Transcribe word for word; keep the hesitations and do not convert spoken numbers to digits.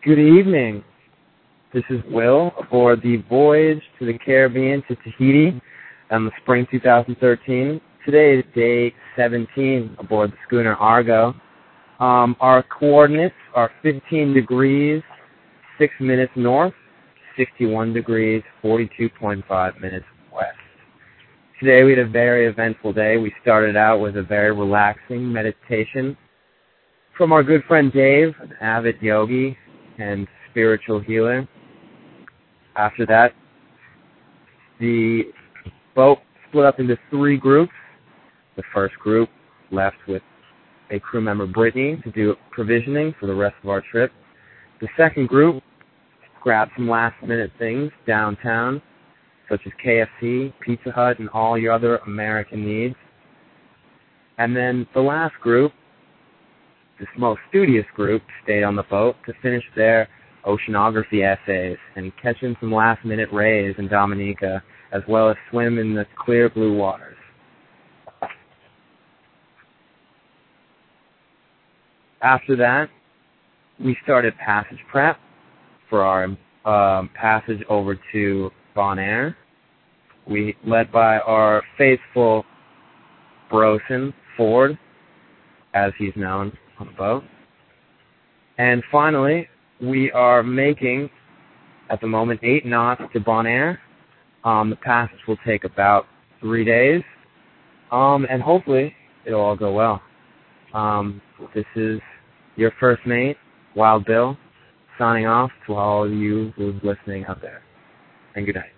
Good evening. This is Will aboard the voyage to the Caribbean to Tahiti in the spring two thousand thirteen. Today is day seventeen aboard the schooner Argo. Um, our coordinates are fifteen degrees, six minutes north, sixty-one degrees, forty-two point five minutes west. Today we had a very eventful day. We started out with a very relaxing meditation from our good friend Dave, an avid yogi and spiritual healer. After that, the boat split up into three groups. The first group left with a crew member, Brittany, to do provisioning for the rest of our trip. The second group grabbed some last-minute things downtown, such as K F C, Pizza Hut, and all your other American needs. And then the last group, this most studious group, stayed on the boat to finish their oceanography essays and catch in some last-minute rays in Dominica, as well as swim in the clear blue waters. After that, we started passage prep for our um, passage over to Bonaire. We, led by our faithful Brosen Ford, as he's known on the boat. And finally, we are making, at the moment, eight knots to Bonaire. Um, the passage will take about three days, um, and hopefully it'll all go well. Um, this is your first mate, Wild Bill, signing off to all of you who's listening out there. And good night.